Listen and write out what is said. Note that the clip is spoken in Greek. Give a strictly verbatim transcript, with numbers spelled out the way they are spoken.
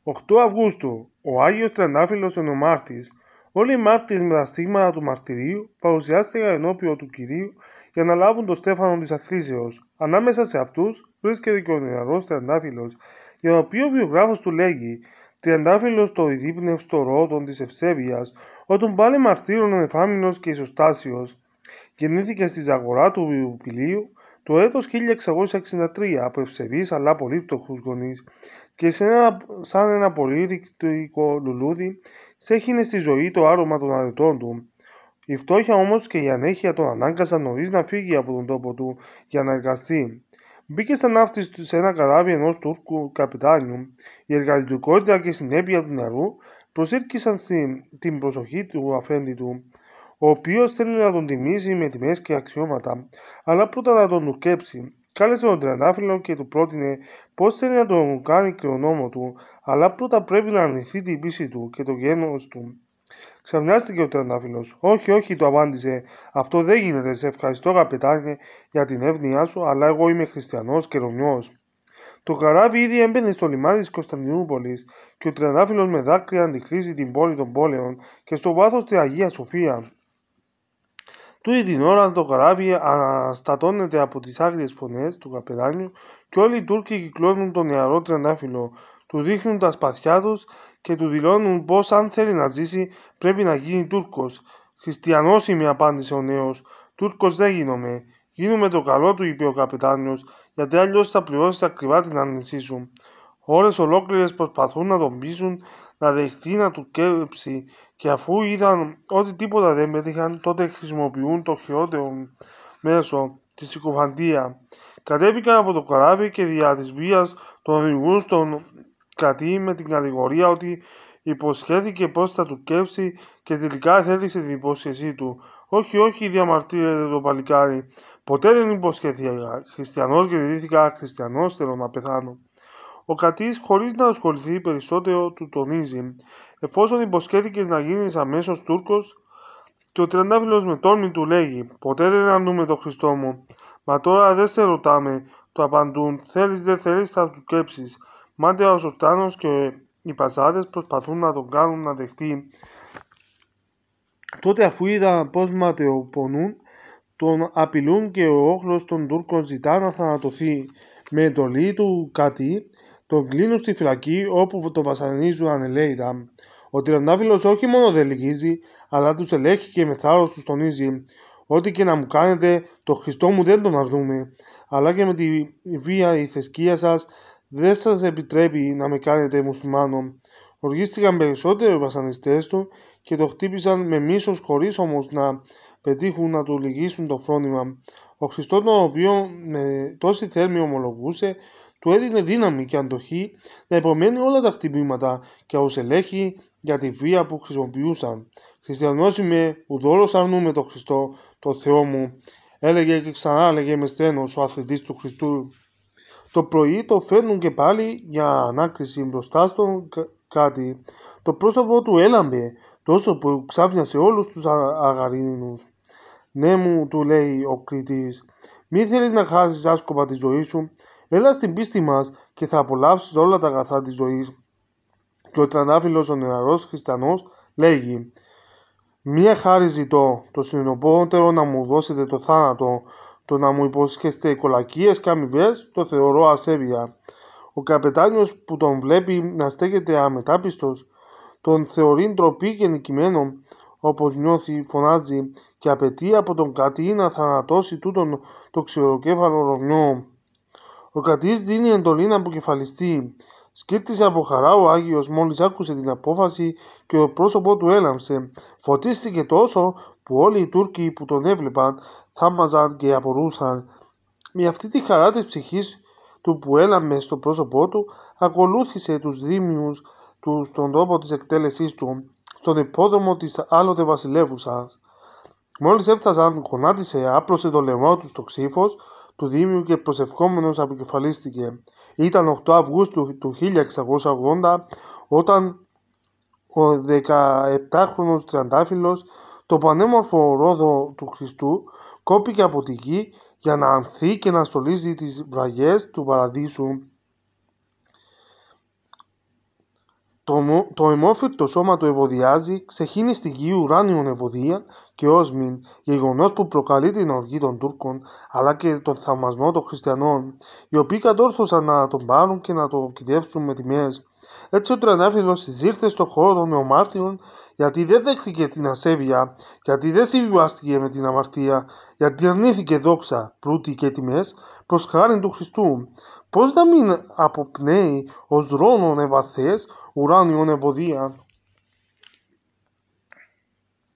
οκτώ Αυγούστου, ο Άγιος Τριαντάφυλλος εν ο μάρτης. Όλοι οι μάρτυρες με τα στίγματα του μαρτυρίου παρουσιάστηκαν ενώπιον του Κυρίου για να λάβουν το στέφανο της αθλήσεως. Ανάμεσα σε αυτούς βρίσκεται και ο νεαρός Τριαντάφυλλος, για τον οποίο ο βιογράφος του λέγει «Τριαντάφυλλος το ειδίπνευστο ρόδον της ευσέβειας, όταν πάλι μαρτύρων ανεφάμινος και ισοστάσιος». Γεννήθηκε στη Ζαγορά του Βιουπιλίου το έτος χίλια εξακόσια εξήντα τρία από ευσεβείς αλλά πολύ πτωχούς γονείς και σε ένα, σαν ένα πολύρυκτο λουλούδι σέχινε στη ζωή το άρωμα των αρετών του. Η φτώχεια όμως και η ανέχεια τον ανάγκασαν νωρίς να φύγει από τον τόπο του για να εργαστεί. Μπήκε σαν ναύτης σε ένα καράβι ενός Τούρκου καπιτάνιου. Η εργαλειοτικότητα και η συνέπεια του νερού προσήρκησαν στην, την προσοχή του αφέντη του, ο οποίος θέλει να τον τιμήσει με τιμές και αξιώματα, αλλά πρώτα να τον ουρκέψει. Κάλεσε τον Τριαντάφυλλο και του πρότεινε πως θέλει να τον κάνει κληρονόμο του, αλλά πρώτα πρέπει να αρνηθεί την πίστη του και το γένος του. Ξαφνιάστηκε ο Τριαντάφυλλος. «Όχι, όχι», του απάντησε, «αυτό δεν γίνεται. Σε ευχαριστώ, καπετάνιε, για την εύνοιά σου, αλλά εγώ είμαι χριστιανός και Ρωμιός». Το καράβι ήδη έμπαινε στο λιμάνι της Κωνσταντινούπολης και ο Τριαντάφυλλος με δάκρυα αντικρίζει την πόλη των πόλεων και στο βάθος τη Αγία Σοφία. Τούτη την ώρα το καράβι αναστατώνεται από τις άγριες φωνές του καπετάνιου και όλοι οι Τούρκοι κυκλώνουν τον νεαρό Τριαντάφυλλο, του δείχνουν τα σπαθιά τους και του δηλώνουν πως αν θέλει να ζήσει πρέπει να γίνει Τούρκος. «Χριστιανός είμαι», απάντησε ο νέος. «Τούρκος δεν γίνομαι». «Γίνομαι το καλό του», είπε ο καπετάνιος, «γιατί αλλιώς θα πληρώσεις ακριβά την άρνησή σου». Ώρες ολόκληρες προσπαθούν να τον πείσουν να δεχτεί να του κέψει και αφού είδαν ότι τίποτα δεν πέτυχαν, τότε χρησιμοποιούν το χειρότερο μέσο, τη συκοφαντία. Κατέβηκαν από το καράβι και δια της βίας τον οδηγούν στον κατή με την κατηγορία ότι υποσχέθηκε πως θα του κέψει και τελικά έθέτησε την υπόσχεσή του. «Όχι, όχι», διαμαρτύρεται το παλικάρι, «ποτέ δεν υποσχέθηκα. Χριστιανός γεννήθηκα, χριστιανός θέλω να πεθάνω». Ο κατής, χωρίς να ασχοληθεί περισσότερο, του τονίζει «Εφόσον υποσχέθηκες να γίνεις αμέσως Τούρκος», και ο Τριαντάφυλλος με τόλμη του λέγει «Ποτέ δεν αρνούμε τον Χριστό μου». «Μα τώρα δεν σε ρωτάμε», του απαντούν, «θέλεις δεν θέλεις θα του κέψεις». Μάταια ο Σουλτάνος και οι πασάδες προσπαθούν να τον κάνουν να δεχτεί. Τότε αφού είδαν πως ματαιοπονούν, τον απειλούν και ο όχλος των Τούρκων ζητά να θανατωθεί. Με εντολή του κατή τον κλείνουν στη φυλακή όπου τον βασανίζουν ανελαίητα. Ο Τριαντάφυλλος όχι μόνο δεν λυγίζει, αλλά τους ελέγχει και με θάρρος τους τονίζει «Ό,τι και να μου κάνετε, το Χριστό μου δεν τον αρνούμε, αλλά και με τη βία η θρησκεία σας δεν σας επιτρέπει να με κάνετε μουσουλμάνο». Οργίστηκαν περισσότερο οι βασανιστές του και το χτύπησαν με μίσος χωρίς όμως να πετύχουν να του λυγίσουν το φρόνημα. Ο Χριστός, τον οποίο με τόση θέρμη ομολογούσε, του έδινε δύναμη και αντοχή να υπομένει όλα τα χτυπήματα και να ελέγχει για τη βία που χρησιμοποιούσαν. «Χριστιανός είμαι, ουδόλως αρνούμε τον Χριστό, τον Θεό μου», έλεγε και ξανά έλεγε με στένος ο αθλητής του Χριστού. Το πρωί το φέρνουν και πάλι για ανάκριση μπροστά στον κάτι. Το πρόσωπο του έλαμπε τόσο που ξάφνιασε όλους τους αγαρίνους. «Ναι μου», του λέει ο κριτής, «μη θέλεις να χάσεις άσκοπα τη ζωή σου, έλα στην πίστη μας και θα απολαύσεις όλα τα αγαθά της ζωής». Και ο Τριαντάφυλλος, ο νεαρός χριστιανός, λέγει «Μία χάρη ζητώ, το συνοπότερο να μου δώσετε το θάνατο, το να μου υπόσχεστε κολακίες και αμοιβές, το θεωρώ ασέβεια». Ο καπετάνιος που τον βλέπει να στέκεται αμετάπιστος, τον θεωρεί ντροπή και νικημένο, όπως νιώθει, φωνάζει και απαιτεί από τον κατή να θανατώσει τούτον το ξηροκέφαλο Ρωμιό. Ο κατής δίνει εντολή να αποκεφαλιστεί. Σκύρτησε από χαρά ο Άγιος μόλις άκουσε την απόφαση και το πρόσωπό του έλαμψε. Φωτίστηκε τόσο που όλοι οι Τούρκοι που τον έβλεπαν θαύμαζαν και απορούσαν. Με αυτή τη χαρά της ψυχής του που έλαμε στο πρόσωπό του, ακολούθησε τους δήμιους του στον τόπο της εκτέλεσής του, στον υπόδρομο της άλλοτε βασιλεύουσας. Μόλις έφτασαν, γονάτισε, άπλωσε το λαιμό του στο ξύφος του δήμιου και προσευχόμενος αποκεφαλίστηκε. Ήταν οκτώ Αυγούστου του χίλια εξακόσια ογδόντα όταν ο δεκαεπτάχρονος Τριαντάφυλλος, το πανέμορφο ρόδο του Χριστού, κόπηκε από τη γη για να ανθεί και να στολίζει τις βραγιές του παραδείσου. Το, μο- το αιμόφυρτο σώμα του ευωδιάζει, ξεχύνει στη γη ουράνιον ευωδία και όσμην, γεγονός που προκαλεί την οργή των Τούρκων, αλλά και τον θαυμασμό των χριστιανών, οι οποίοι κατόρθωσαν να τον πάρουν και να τον κυριεύσουν με τιμές. Έτσι ο Τρενάφυλλος εισήλθε στον χώρο των νεομάρτυρων, γιατί δεν δέχθηκε την ασέβεια, γιατί δεν συμβιβάστηκε με την αμαρτία, γιατί αρνήθηκε δόξα, πλούτη και τιμές προς χάριν του Χριστού. Πώς να μην αποπνέει ως δρόμον ευαθές ουράνιον ευωδία.